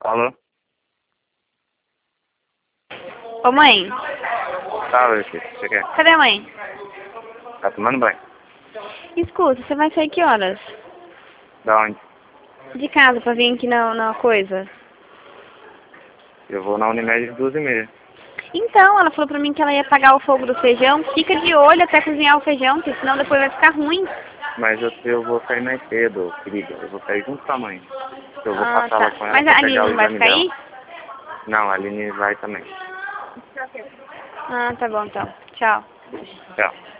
Alô? Ô mãe, Tá, meu filho, você quer? cadê a mãe? Tá tomando banho? Escuta, você vai sair que horas? Da onde? De casa pra vir aqui na coisa. Eu vou na Unimed às 2h30. Então, ela falou pra mim que ela ia apagar o fogo do feijão. Fica de olho até cozinhar o feijão, porque senão depois vai ficar ruim. Mas eu vou sair mais cedo, querida. Eu vou sair junto com a mãe. Eu vou Ah, passar lá tá. com ela Mas pra a pegar Aline o não vai exame ficar dela. aí? Não, a Aline vai também. Ah, tá bom então. Tchau. Tchau.